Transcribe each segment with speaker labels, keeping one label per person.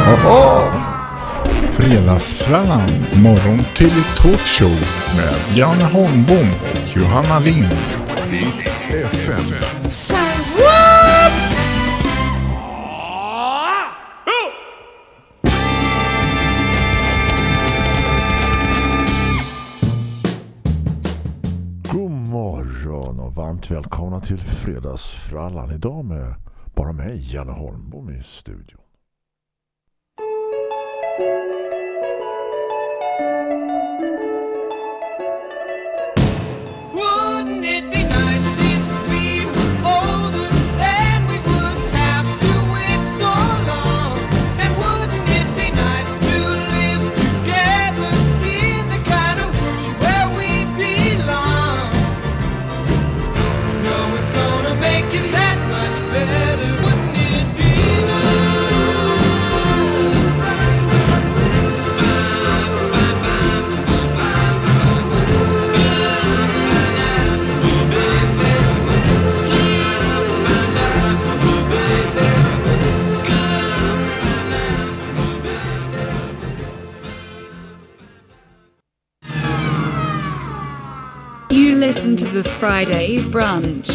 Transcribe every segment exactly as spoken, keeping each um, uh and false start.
Speaker 1: Oho! Fredagsfrallan, morgon till talkshow med Janne Holmbom och Johanna Lind. Hits F M.
Speaker 2: God morgon och varmt välkomna till Fredagsfrallan. Idag med bara mig, Janne Holmbom, i studion.
Speaker 3: Listen to the Friday brunch.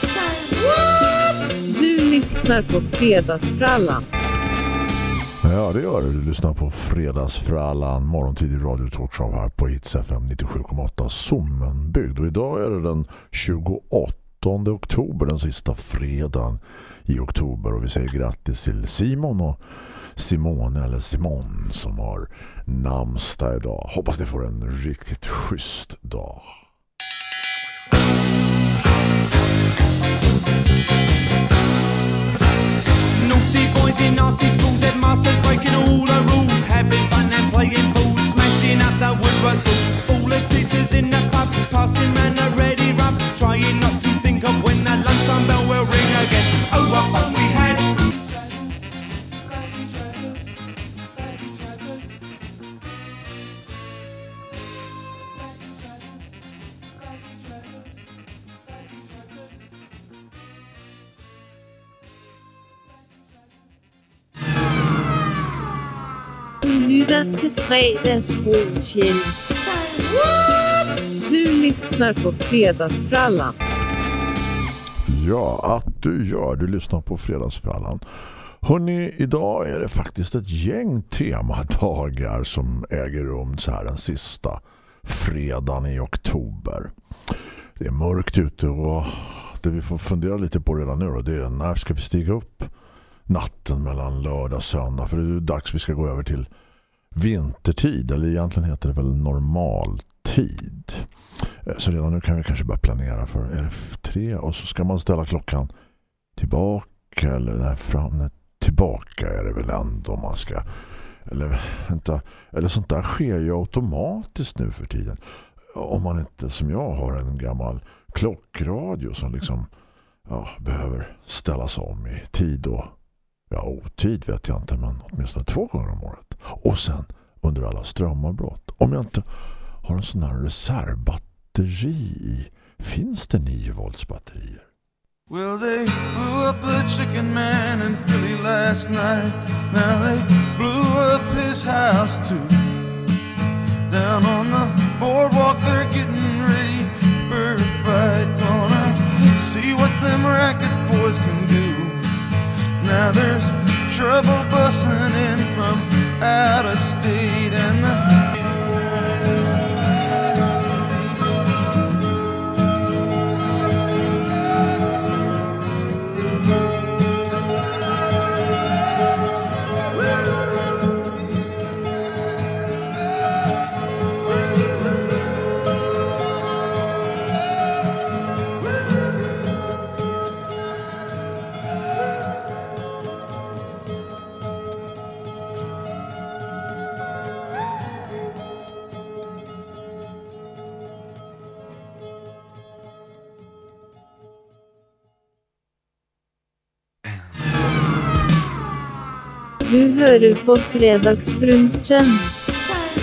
Speaker 3: Du lyssnar på Fredagsfrallan.
Speaker 2: Ja, det gör du. Du lyssnar på Fredagsfrallan, morgontidig radio talkshow här på Hits F M nittiosju komma åtta Sommenbygd. Och idag är det den tjugoåttonde oktober, den sista fredagen i oktober. Och vi säger grattis till Simon och Simone, eller Simon, som har namnsdag idag. Hoppas ni får en riktigt schysst dag.
Speaker 4: Naughty boys in nasty schools, headmasters breaking all the rules, having fun and playing fools, smashing up the woodwork tools. All the teachers in the pub, passing round a ready rub, trying not to think of when the lunchtime bell will ring again. Oh, what fun we had!
Speaker 3: Lytter till fredagsbrunchen. Du lyssnar på Fredagsfrallan.
Speaker 2: Ja, att du gör. Du lyssnar på Fredagsfrallan. Hörrni, idag är det faktiskt ett gäng temadagar som äger rum så här den sista fredagen i oktober. Det är mörkt ute och det vi får fundera lite på redan nu då, det är när ska vi stiga upp natten mellan lördag och söndag, för det är dags vi ska gå över till vintertid, eller egentligen heter det väl normaltid. Så redan nu kan vi kanske börja planera för R F tre, och så ska man ställa klockan tillbaka, eller där fram, tillbaka är det väl ändå man ska, eller vänta, eller sånt där sker ju automatiskt nu för tiden. Om man inte, som jag har, en gammal klockradio som liksom ja, behöver ställas om i tid och ja, otid vet jag inte, men åtminstone två gånger om året. Och sen under alla strömavbrott. Om jag inte har en sån här reservbatteri i, finns det nio volts batterier?
Speaker 5: Well, they blew up the chicken man in Philly last night. Now they blew up his house too. Down on the boardwalk they're getting ready for a fight. Gonna see what them racket boys can do. Now there's trouble busting in from out of state, and the
Speaker 3: Du hör på Fredagsbrunchen.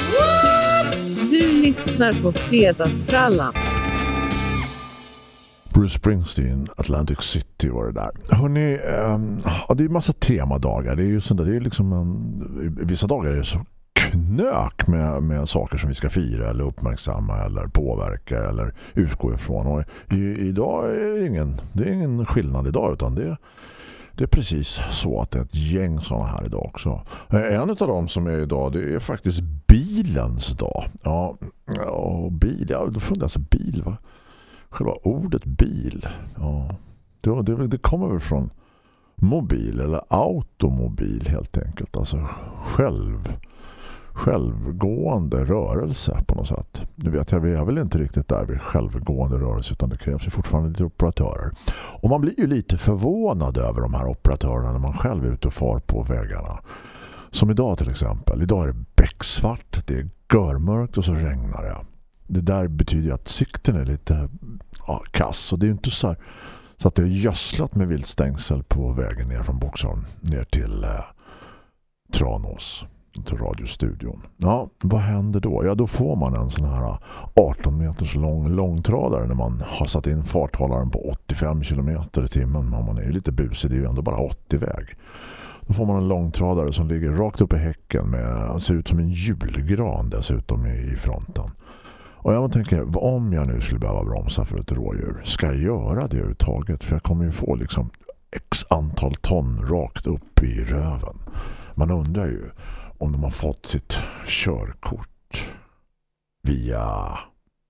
Speaker 3: Du lyssnar på Fredagsfrallan.
Speaker 2: Bruce Springsteen, Atlantic City var det där. Hörrni, um, ja, det är en massa temadagar. Det är ju sånt där, det är liksom en, vissa dagar är det så knök med, med saker som vi ska fira eller uppmärksamma eller påverka eller utgå ifrån. Och i, idag är det ingen, det är ingen skillnad idag, utan det, det är precis så att det är ett gäng sådana här idag också. En av dem som är idag, det är faktiskt bilens dag. Ja, och bil, ja, då funderar alltså bil, va? Själva ordet bil, ja, det, det, det kommer väl från mobil eller automobil helt enkelt. Alltså själv, självgående rörelse på något sätt. Nu vet jag, vi är väl inte riktigt där vid självgående rörelse, utan det krävs ju fortfarande lite operatörer. Och man blir ju lite förvånad över de här operatörerna när man själv är ute och far på vägarna. Som idag till exempel. Idag är det becksvart, det är görmörkt och så regnar det. Det där betyder att sikten är lite ja, kass, och det är inte så här, så att det är gödslat med viltstängsel på vägen ner från Boxholm ner till eh, Tranås, till radiostudion. Ja, vad händer då? Ja, då får man en sån här arton meters lång långtradare när man har satt in farthållaren på åttiofem kilometer i timmen. Men man är ju lite busig, det är ju ändå bara åttio väg. Då får man en långtradare som ligger rakt upp i häcken med, ser ut som en julgran dessutom i fronten. Och jag tänker, om jag nu skulle behöva bromsa för ett rådjur, ska jag göra det överhuvudtaget? För jag kommer ju få liksom x antal ton rakt upp i röven. Man undrar ju om de har fått sitt körkort via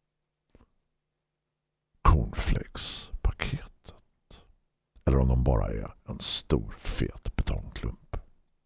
Speaker 2: cornflakes-paketet. Eller om de bara är en stor fet betongklump.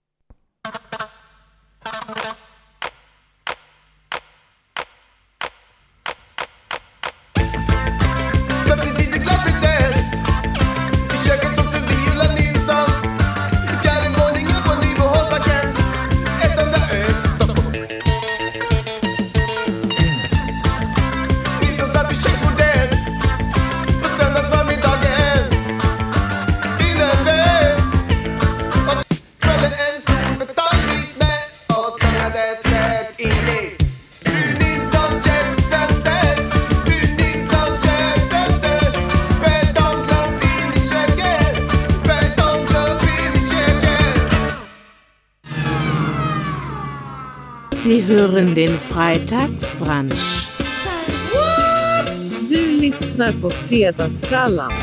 Speaker 6: Sie hören den Freitagsbrunch. Du lyssnar på Fredagsfrallan.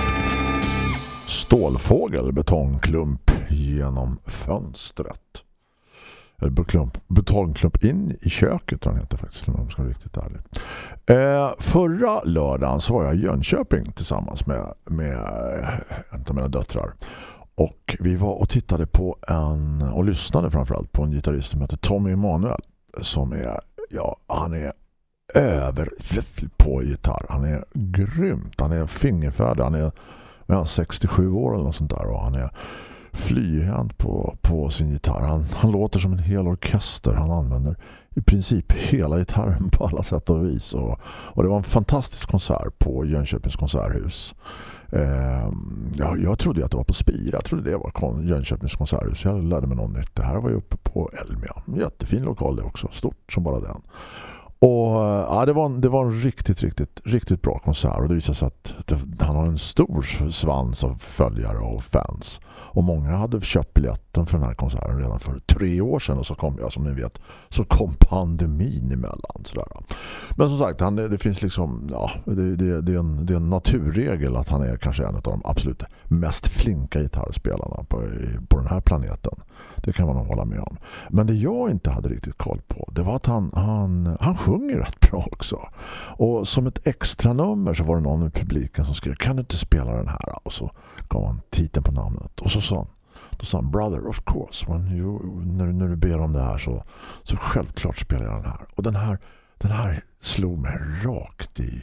Speaker 2: Stålfågel, betongklump genom fönstret. Eller beklump, betongklump in i köket, tror jag heter faktiskt, om man ska vara riktigt ärlig. Eh, förra lördagen så var jag i Jönköping tillsammans med, med en av mina döttrar. Och vi var och tittade på en, och lyssnade framförallt på en gitarrist som heter Tommy Emanuel, som är, ja, han är över på gitarr. Han är grymt. Han är fingerfärdig. Han är ja, sextiosju år eller något sånt där, och han är flyhänt på, på sin gitarr. Han, han låter som en hel orkester. Han använder i princip hela gitarren på alla sätt och vis. Och, och det var en fantastisk konsert på Jönköpings konserthus. Eh, ja, jag trodde att det var på Spira. Jag trodde det var Jönköpings konserthus. Jag lärde mig något nytt. Det här var ju uppe på Elmia. Jättefin lokal det också. Stort som bara den. Och ja, det var en, det var en riktigt, riktigt, riktigt bra konsert, och det visade sig att det, han har en stor svans av följare och fans. Och många hade köpt biljetten för den här konserten redan för tre år sedan, och så kom, ja, som ni vet, så kom pandemin emellan. Sådär. Men som sagt, han, det finns liksom, ja, det, det, det, är en, det är en naturregel att han är kanske en av de absolut mest flinka gitarrspelarna på, på den här planeten. Det kan man nog hålla med om. Men det jag inte hade riktigt koll på, det var att han, han, han sjunger rätt bra också. Och som ett extra nummer så var det någon i publiken som skrev, kan du inte spela den här? Och så gav han titeln på namnet. Och så sa han, då sa han, brother, of course. When you, när, när du ber om det här så, så självklart spelar jag den här. Och den här, den här slog mig rakt i,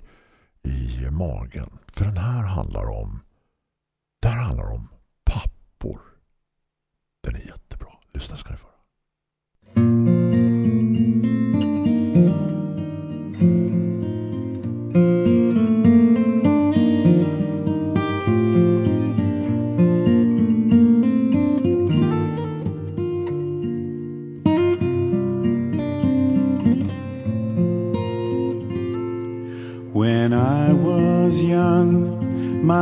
Speaker 2: i magen. För den här handlar om, det här handlar om pappor. Den är jättebra. Lyssna ska ni få.
Speaker 7: When I was young,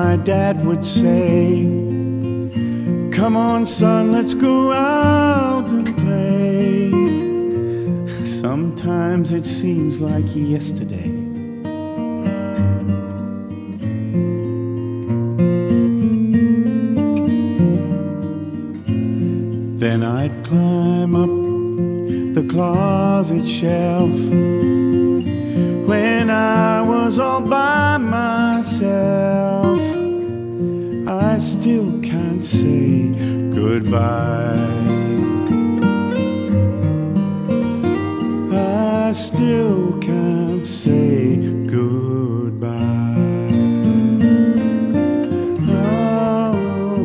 Speaker 7: would say, come on son, let's go out and play. Sometimes it seems like yesterday. Then I'd climb up the closet shelf when I was all by myself. I still can't say goodbye. I still can't say goodbye. Oh.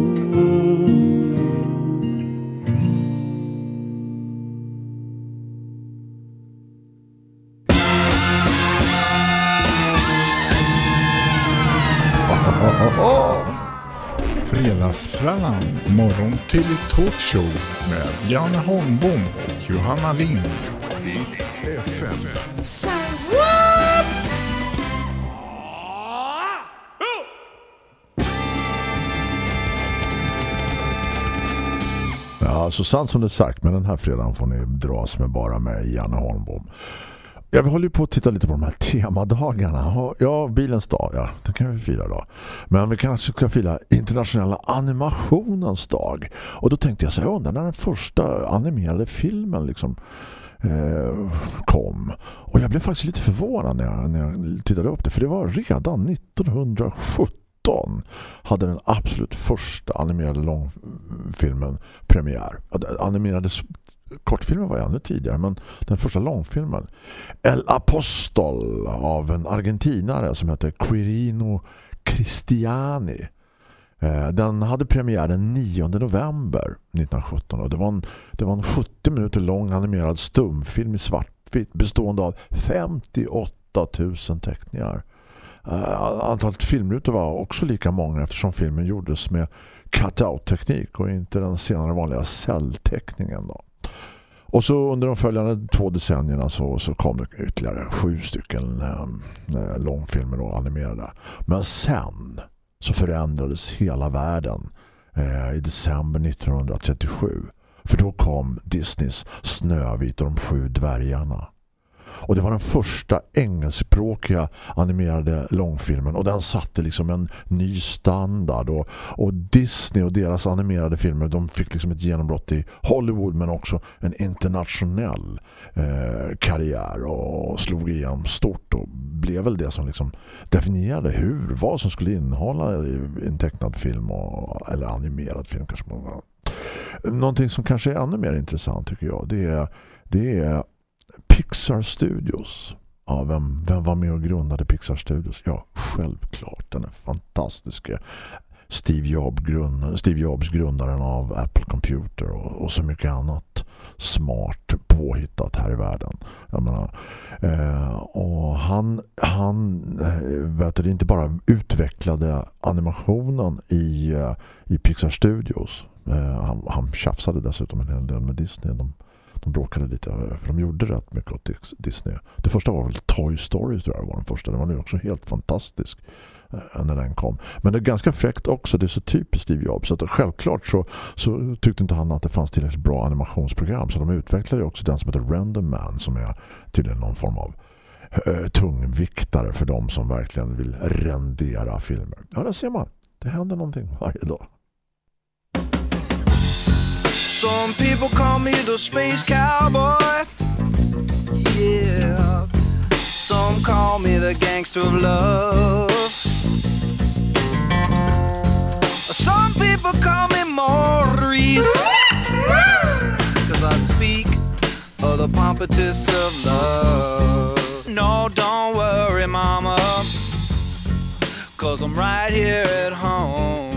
Speaker 1: Fredagsfrallan, morgon till talkshow med Janne Holmbom och Johanna Lind. F M.
Speaker 2: Ja, så sant som det sagt, men den här fredagen får ni dras med bara med Janne Holmbom. Jag håller ju på att titta lite på de här temadagarna. Ja, bilens dag, ja, den kan vi fira då. Men vi kanske ska fira internationella animationens dag. Och då tänkte jag så här, undrar när den första animerade filmen liksom eh, kom. Och jag blev faktiskt lite förvånad när jag, när jag tittade upp det. För det var redan nittonhundrasjutton hade den absolut första animerade långfilmen premiär. Animerade kortfilmen var ännu tidigare, men den första långfilmen El Apostol av en argentinare som heter Quirino Cristiani. Den hade premiär den nionde november nittonhundrasjutton och det var en, det var en sjuttio minuter lång animerad stumfilm i svartvitt bestående av femtioåtta tusen teckningar. Antalet filmrutor var också lika många eftersom filmen gjordes med cut-out-teknik och inte den senare vanliga cellteckningen då. Och så under de följande två decennierna så, så kom det ytterligare sju stycken eh, långfilmer och animerade. Men sen så förändrades hela världen eh, i december nittonhundratrettiosju. För då kom Disneys Snövit och de sju dvärgarna. Och det var den första engelskspråkiga animerade långfilmen och den satte liksom en ny standard och, och Disney och deras animerade filmer, de fick liksom ett genombrott i Hollywood men också en internationell eh, karriär och slog igenom stort och blev väl det som liksom definierade hur, vad som skulle innehålla i en tecknad film och, eller animerad film kanske. Någonting som kanske är ännu mer intressant tycker jag, det är, det är Pixar Studios. Ja, vem, vem var med och grundade Pixar Studios? Ja, självklart. Den är fantastiska. Steve, Job, grund, Steve Jobs, grundaren av Apple Computer och, och så mycket annat smart påhittat här i världen. Jag menar, eh, och han, han vet du, inte bara utvecklade animationen i, i Pixar Studios. Eh, han, han tjafsade dessutom en hel del med Disney. De De bråkade lite, för de gjorde rätt mycket åt Disney. Det första var väl Toy Story, tror jag var den första. Den var ju också helt fantastisk eh, när den kom. Men det är ganska fräckt också, det är så typiskt Steve Jobs. Så att självklart så, så tyckte inte han att det fanns tillräckligt bra animationsprogram. Så de utvecklade också den som heter Render Man, som är tydligen någon form av eh, tungviktare för de som verkligen vill rendera filmer. Ja, där ser man. Det händer någonting varje dag.
Speaker 4: Some people call me the space cowboy. Yeah. Some call me the gangster of love. Some people call me Maurice. Cause I speak of the pompatus of love. No, don't worry, mama. Cause I'm right here at home.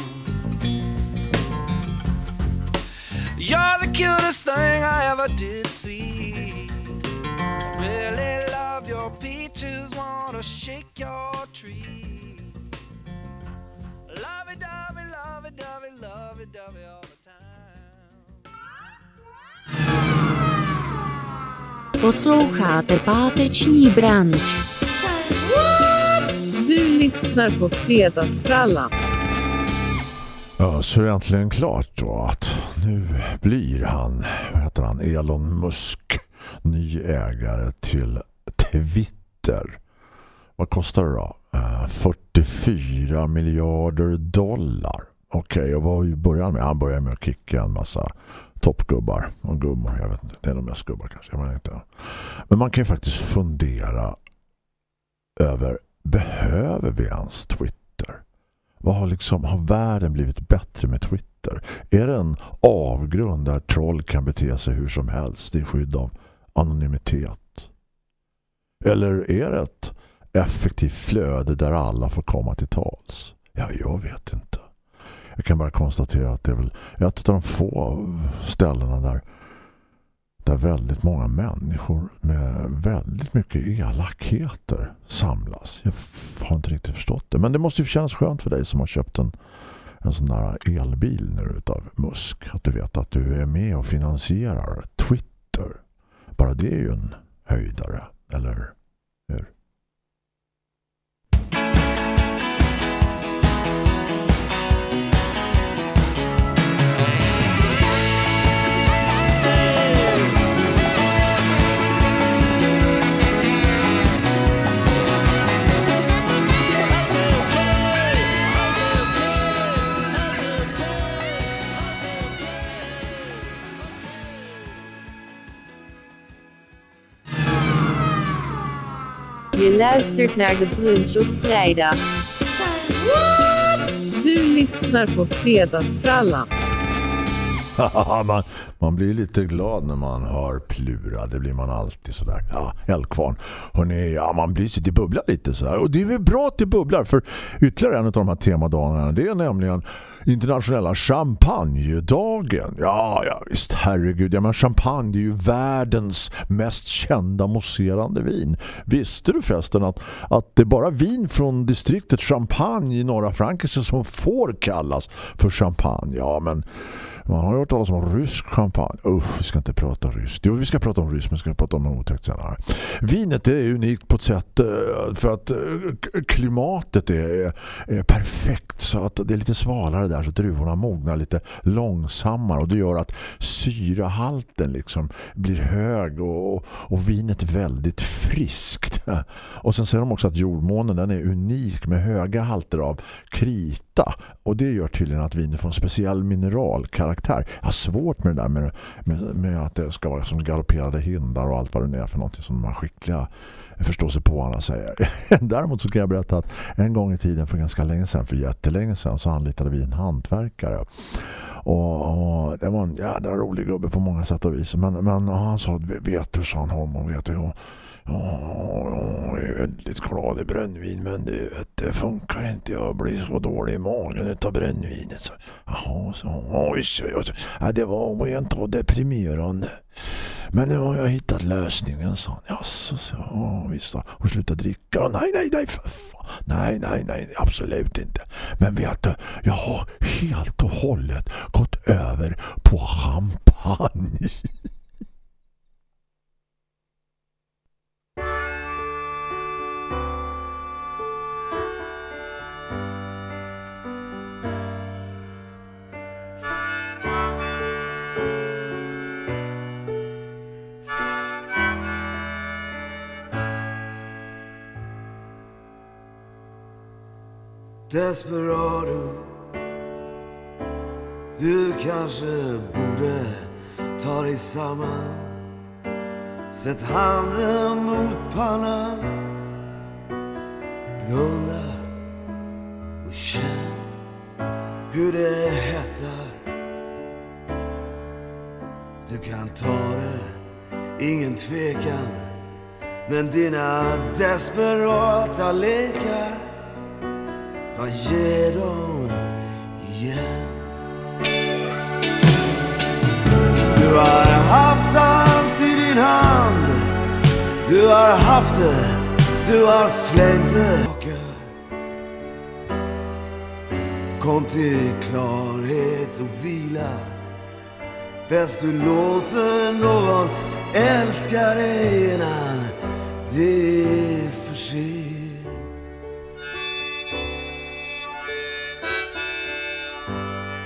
Speaker 4: You're the cutest thing I ever did see. Really love your peaches, wanna shake your tree. Lovey-dovey, lovey-dovey, lovey-dovey all the time.
Speaker 6: Posloucháte páteční brunch.
Speaker 3: Du lyssnar på Fredagsfrallan.
Speaker 2: Ja, så är det äntligen klart då att nu blir han, vad heter han, Elon Musk, ny ägare till Twitter. Vad kostar det då? Uh, fyrtiofyra miljarder dollar. Okej, okay, och vad började med? Han började med att kicka en massa toppgubbar och gummor. Jag vet inte, det är de mest gubbar kanske. Jag vet inte. Men man kan ju faktiskt fundera över, behöver vi ens Twitter? Vad har, liksom, har världen blivit bättre med Twitter? Är det en avgrund där troll kan bete sig hur som helst i skydd av anonymitet? Eller är det ett effektivt flöde där alla får komma till tals? Ja, jag vet inte. Jag kan bara konstatera att det är väl ett av de få ställena där, där väldigt många människor med väldigt mycket elakheter samlas. Jag har inte riktigt förstått det. Men det måste ju kännas skönt för dig som har köpt en, en sån där elbil nu utav Musk. Att du vet att du är med och finansierar Twitter. Bara det är ju en höjdare, eller hur?
Speaker 6: Je luistert naar de brunch op vrijdag.
Speaker 3: Du lyssnar på Fredagsfrallan.
Speaker 2: man, man blir lite glad när man hör Plura. Det blir man alltid sådär. Ja, Eldkvarn. Hörrni, ja, man blir sig till bubbla lite sådär. Och det är väl bra till bubblar, för ytterligare en av de här temadagarna, det är nämligen internationella champagnedagen. Ja, ja visst, herregud. Ja, men champagne, det är ju världens mest kända mousserande vin. Visste du förresten att, att det är bara vin från distriktet Champagne i norra Frankrike som får kallas för champagne? Ja, men man har hört talas om rysk champagne. Usch, vi ska inte prata rysk. Jo, vi ska prata om rysk, men vi ska prata om något otäckt senare. Vinet är unikt på ett sätt för att klimatet är, är perfekt, så att det är lite svalare där, så druvorna mognar lite långsammare, och det gör att syrahalten liksom blir hög och, och vinet väldigt friskt. Och sen säger de också att jordmånen, den är unik med höga halter av krita, och det gör tydligen att vinet får en speciell mineralkaraktär. Jag har svårt med det där med, med, med att det ska vara som galopperade hindar och allt vad det är för någonting som de här skickliga förstår sig på, alla säger. Däremot så kan jag berätta att en gång i tiden, för ganska länge sedan, för jättelänge sedan, så anlitade vi en hantverkare. Och, och det var en jävla rolig gubbe på många sätt och vis. Men, men han sa, vet du, sa han, Holm, vet du, jag, jag är väldigt glad i brännvin, men det, det funkar inte. Jag blir så dålig i magen utav brännvinet. Så, jaha, så, oj, ja, det var rent och deprimerande. Men nu har jag hittat lösningen, sa han. Ja, så, så, ja, visst. Och sluta dricka. Och nej, nej, nej, för fan. Nej, nej, nej, absolut inte. Men vet du, jag har helt och hållet gått över på champagne.
Speaker 8: Desperado, du kanske borde ta dig samman. Sätt handen mot pannan, blunda och känn hur det hettar. Du kan ta det, ingen tvekan, men dina desperata lekar, vad ger de igen? Du har haft allt i din hand, du har haft det, du har slängt det. Kom till klarhet och vila, bäst du låter någon älska dig innan det är för sent.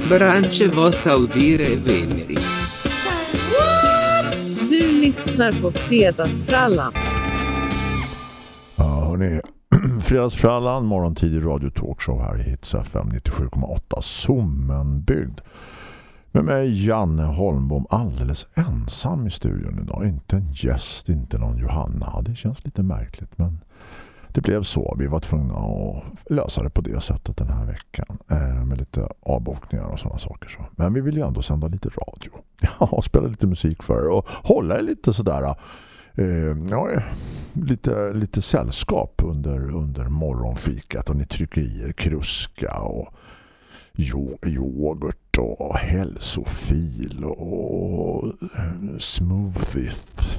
Speaker 9: Branche vos audire veneri.
Speaker 6: Du lyssnar på Fredagsfrallan.
Speaker 2: Ja, hörni. Fredagsfrallan, morgontidig radio talkshow här i Hits F M nittiosju komma åtta, Sommenbygd. Med mig Janne Holmbom, alldeles ensam i studion idag. Inte en gäst, inte någon Johanna. Det känns lite märkligt, men det blev så. Vi var tvungna att lösa det på det sättet den här veckan. Eh, med lite avbokningar och sådana saker. Så. Men vi vill ju ändå sända lite radio. Ja, spela lite musik för er och hålla lite sådär... Uh, ja, lite, lite sällskap under, under morgonfikat, och ni trycker i er kruska och yoghurt och hälsofil och smoothie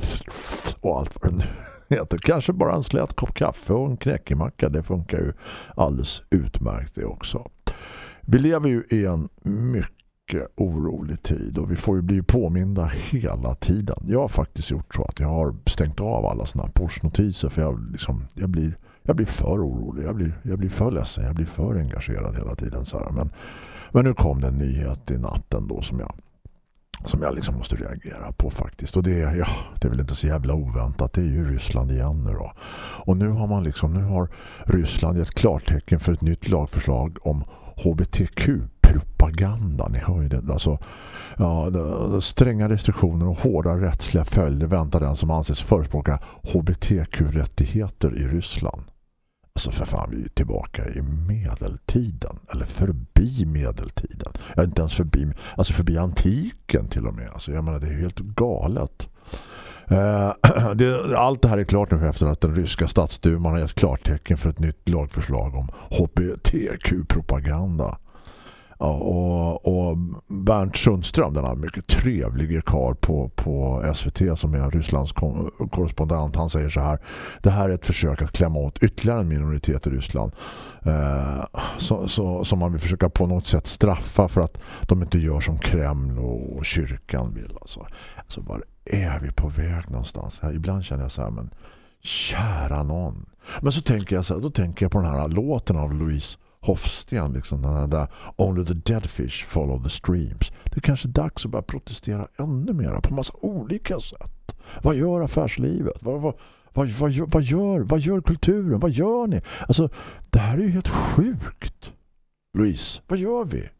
Speaker 2: och allt vad det heter. Kanske bara en slät kopp kaffe och en knäckemacka, det funkar ju alldeles utmärkt det också. Vi lever ju i en mycket orolig tid, och vi får ju bli påminda hela tiden. Jag har faktiskt gjort så att jag har stängt av alla såna pushnotiser, för jag, liksom, jag, blir, jag blir för orolig, jag blir, jag blir för ledsen, jag blir för engagerad hela tiden. Så här. Men, men nu kom det en nyhet i natten då som jag, som jag liksom måste reagera på faktiskt. Och det är, ja, det är väl inte så jävla oväntat, det är ju Ryssland igen nu då. Och nu har man liksom, nu har Ryssland gett klartecken för ett nytt lagförslag om H B T Q-propaganda. Ni hör ju det. Alltså, ja, stränga restriktioner och hårda rättsliga följder väntar den som anses förespråka H B T Q-rättigheter i Ryssland. Alltså för fan, vi är tillbaka i medeltiden. Eller förbi medeltiden. Ja, inte ens förbi, alltså förbi antiken till och med. Alltså jag menar, det är helt galet. Uh, det, allt det här är klart nu efter att den ryska statsduman har gett klartecken för ett nytt lagförslag om H B T Q-propaganda. Ja, och, och Bernt Sundström, den här mycket trevliga karl på, på S V T som är Rysslands korrespondent, han säger så här: det här är ett försök att klämma åt ytterligare en minoritet i Ryssland eh, så, så, som man vill försöka på något sätt straffa för att de inte gör som Kreml och, och kyrkan vill. Alltså, alltså var är vi på väg någonstans? Här, ibland känner jag så här, men kära någon. Men så tänker jag så här, då tänker jag på den här låten av Louise Hofsten, liksom den där Only the dead fish follow the streams. Det är kanske dags att börja protestera ännu mer på massa olika sätt. Vad gör affärslivet? Vad, vad, vad, vad, gör, vad, gör, vad gör kulturen? Vad gör ni? Alltså, det här är ju helt sjukt. Louise, vad gör vi?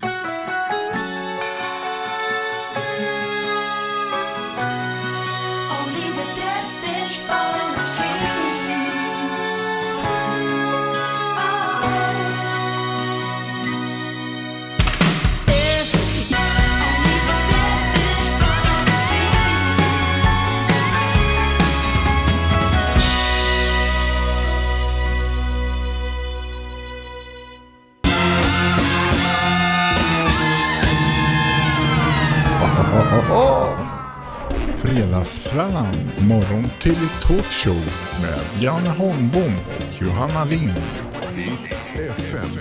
Speaker 1: Fredagsfrallan, morgon till talkshow med Janne Holmbom och Johanna Lind. F M.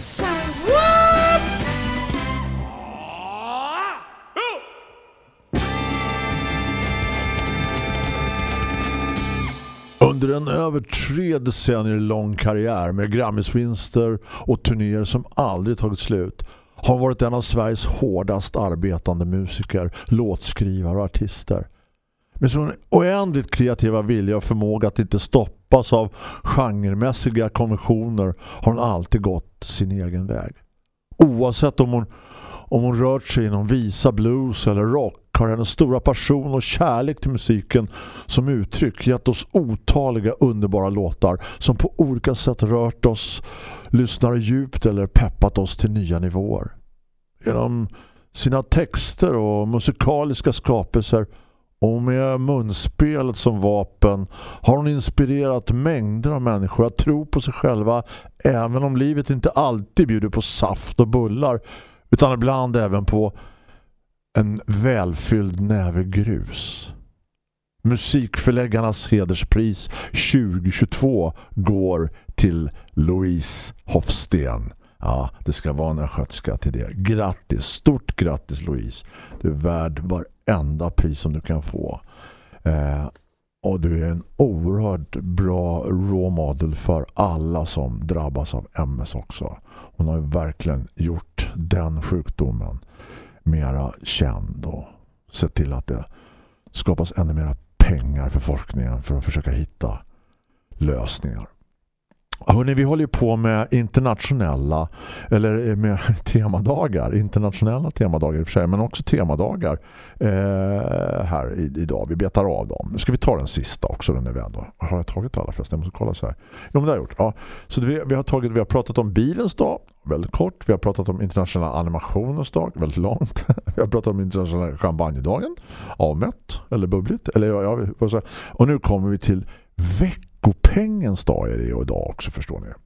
Speaker 1: Under en över tre decennier lång karriär med Grammisvinster och turnéer som aldrig tagit slut har varit en av Sveriges hårdast arbetande musiker, låtskrivare och artister. Med sån oändligt kreativa vilja och förmåga att inte stoppas av genremässiga konventioner har hon alltid gått sin egen väg. Oavsett om hon, om hon rört sig inom visa, blues eller rock har hennes stora passion och kärlek till musiken som uttryck gett oss otaliga underbara låtar som på olika sätt rört oss, lyssnar djupt eller peppat oss till nya nivåer. Genom sina texter och musikaliska skapelser och med munspelet som vapen har hon inspirerat mängder av människor att tro på sig själva även om livet inte alltid bjuder på saft och bullar utan ibland även på en välfylld näve grus. Musikförläggarnas hederspris tjugo tjugotvå går till Louise Hofsten. Ja, det ska vara en skötska till det. Grattis, stort grattis Louise. Du är värd varenda pris som du kan få. Eh, Och du är en oerhört bra role model för alla som drabbas av M S också. Hon har verkligen gjort den sjukdomen mera känd och sett till att det skapas ännu mera pengar för forskningen för att försöka hitta lösningar. Hörrni, vi håller ju på med internationella eller med temadagar, internationella temadagar i och för sig, men också temadagar eh, här i, idag. Vi betar av dem. Nu ska vi ta den sista också, den är väl då. Har jag tagit alla förresten? Jag måste kolla så här. Jo, men det har jag gjort. Ja. Så vi, vi, har tagit, vi har pratat om bilens dag, väldigt kort. Vi har pratat om internationella animationens dag, väldigt långt. Vi har pratat om internationella champagnedagen, avmätt eller bubbligt. Eller, ja, ja, och nu kommer vi till veckan. Pengens dag är det ju idag också, förstår ni.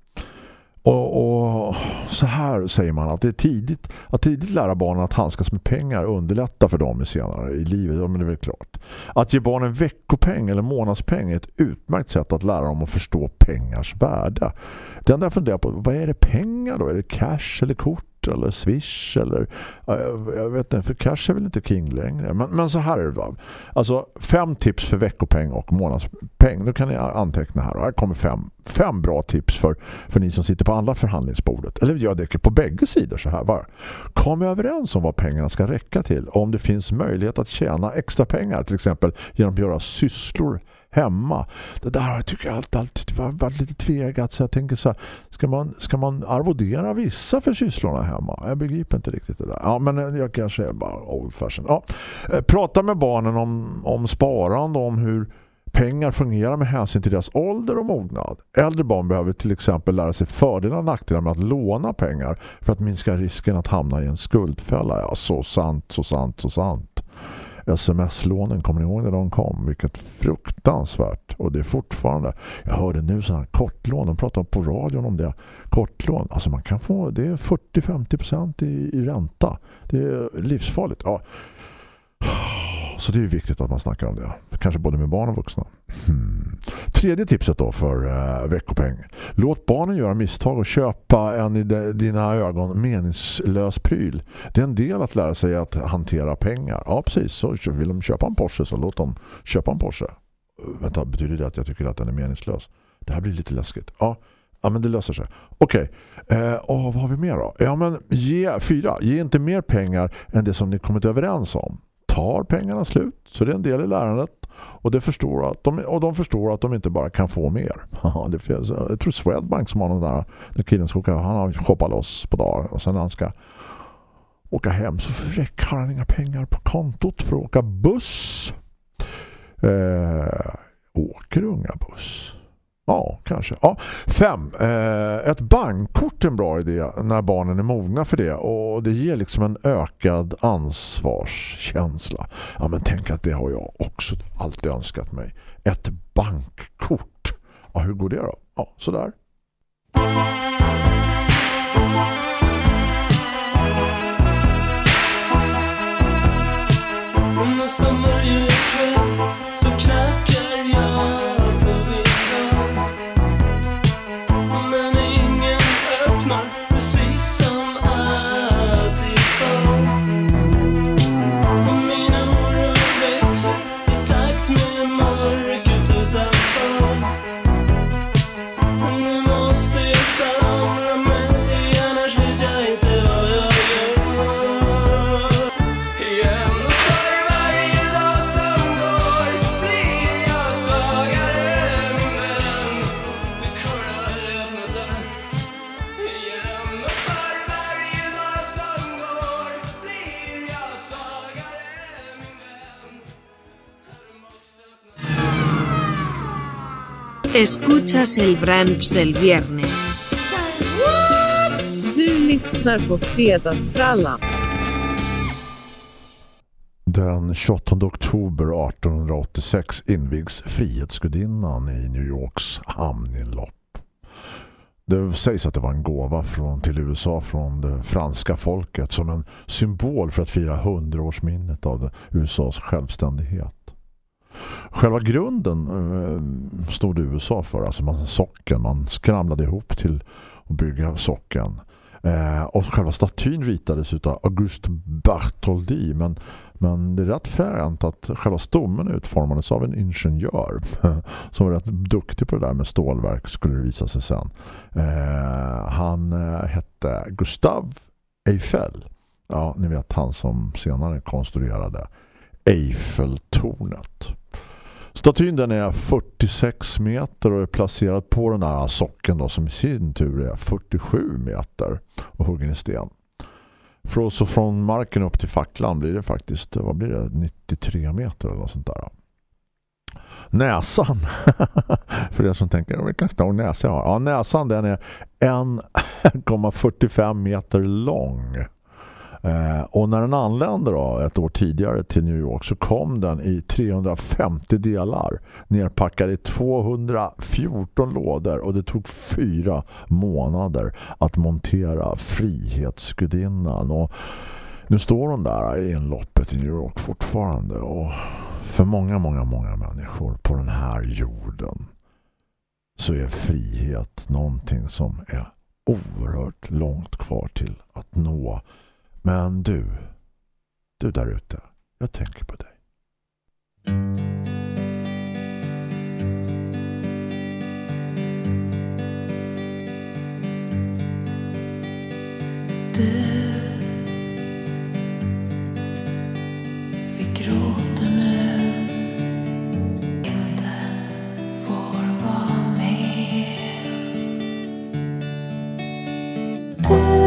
Speaker 1: Och, och så här säger man att det är tidigt att tidigt lära barnen att handskas med pengar underlättar för dem senare i livet. Ja, men det är väl klart. Att ge barnen veckopeng eller månadspeng är ett utmärkt sätt att lära dem att förstå pengars värde. Den där funderar på, vad är det pengar då? Är det cash eller kort? Eller Swish eller jag vet inte, för cash är väl inte king längre, men, men så här är det då. Alltså fem tips för veckopeng och månadspeng. Nu kan ni anteckna här och här kommer fem, fem bra tips för, för ni som sitter på andra förhandlingsbordet, eller gör det på bägge sidor så här. Bara. Kom överens om vad pengarna ska räcka till, om det finns möjlighet att tjäna extra pengar, till exempel genom att göra sysslor hemma. Det där tycker jag alltid, alltid var, var lite tvegat, så jag tänker så här, ska man, ska man arvodera vissa för sysslorna hemma? Jag begriper inte riktigt det där. Ja, men jag kanske är bara old fashion. Ja. Prata med barnen om, om sparande, om hur pengar fungerar med hänsyn till deras ålder och mognad. Äldre barn behöver till exempel lära sig fördelar och nackdelar med att låna pengar för att minska risken att hamna i en skuldfälla. Ja, så sant, så sant, så sant. sms-lånen, kommer ni ihåg när de kom? Vilket fruktansvärt. Och det är fortfarande, jag hörde nu sådana här kortlån, de pratar på radion om det. Kortlån, alltså man kan få, det är fyrtio till femtio procent i, i ränta. Det är livsfarligt. Ja. Så det är viktigt att man snackar om det. Kanske både med barn och vuxna. Hmm. Tredje tipset då för eh, veckopeng. Låt barnen göra misstag och köpa en i de, dina ögon meningslös pryl. Det är en del att lära sig att hantera pengar. Ja, precis. Så vill de köpa en Porsche, så låt dem köpa en Porsche. Vänta, betyder det att jag tycker att den är meningslös? Det här blir lite läskigt. Ja, ja men det löser sig. Okej. Okay. Eh, och vad har vi mer då? Ja, men ge, fyra. Ge inte mer pengar än det som ni kommit överens om. Tar pengarna slut, så det är en del i lärandet, och, det förstår att de, och de förstår att de inte bara kan få mer. Det finns, jag tror Swedbank som har någon där, när killen ska åka, han har shoppat loss på dagen, och sen när han ska åka hem så har han inga pengar på kontot för att åka buss. Eh, åker unga buss? Ja, kanske. Ja. Fem. Eh, ett bankkort är en bra idé när barnen är mogna för det. Och det ger liksom en ökad ansvarskänsla. Ja, men tänk att det har jag också alltid önskat mig. Ett bankkort. Ja, hur går det då? Ja, sådär.
Speaker 10: Nästan varje kväll så knackar jag.
Speaker 9: Escuchas el brunch del viernes.
Speaker 6: Du lyssnar på Fredagsfrallan.
Speaker 1: Den tjugoåttonde oktober artonhundraåttiosex invigs Frihetsgudinnan i New Yorks hamninlopp. Det sägs att det var en gåva från, till U S A från det franska folket som en symbol för att fira hundraårsminnet av U S A:s självständighet. Själva grunden eh, stod U S A för, alltså man, socken, man skramlade ihop till att bygga socken. Eh, och själva statyn ritades av Auguste Bartholdi, men, men det är rätt fränt att själva stommen utformades av en ingenjör som var rätt duktig på det där med stålverk, skulle det visa sig sen. Eh, han eh, hette Gustave Eiffel. Ja, ni vet, han som senare konstruerade Eiffeltornet. Statyn den är fyrtiosex meter och är placerad på den här socken då, som i sin tur är fyrtiosju meter och huggen i sten. För så från marken upp till facklan blir det faktiskt, vad blir det, nittiotre meter eller något sånt där. Näsan, för er som tänker, vilken stor näsa jag har. Ja, näsan den är en komma fyrtiofem meter lång. Eh, och när den anlände då, ett år tidigare till New York, så kom den i trehundrafemtio delar, nerpackad i tvåhundrafjorton lådor, och det tog fyra månader att montera Frihetsgudinnan. Och nu står hon där i inloppet i New York fortfarande, och för många, många, många människor på den här jorden så är frihet någonting som är oerhört långt kvar till att nå. Men du, du där ute, jag tänker på dig.
Speaker 10: Du, vi gråter nu, inte får vara med. Du,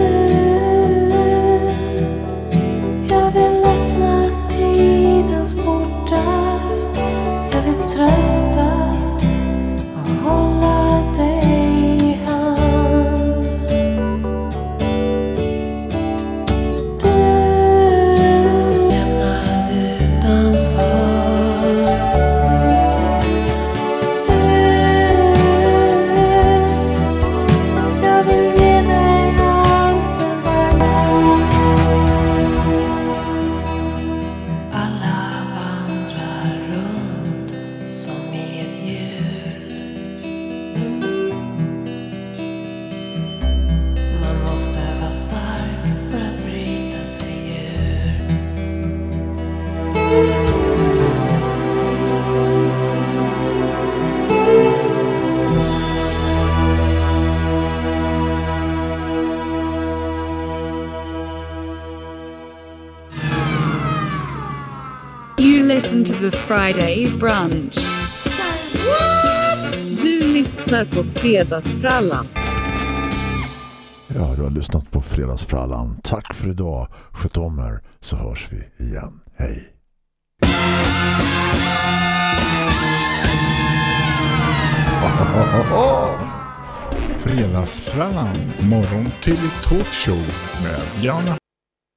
Speaker 10: jag vill öppna tidens portar. Jag vill trösta och hålla dig i hand. Du lämnad utanför. Du, jag vill ge dig allt det vackra. Alla vandrar runt som i ett hjul. Man måste vara stark för att bryta sig ur.
Speaker 3: You listen to the Friday brunch.
Speaker 6: Du lyssnar på Fredagsfrallan.
Speaker 1: Ja, du har lyssnat på Fredagsfrallan. Tack för idag. Sköt om er, så hörs vi igen. Hej.
Speaker 11: Fredagsfrallan, morgon till talkshow med Jana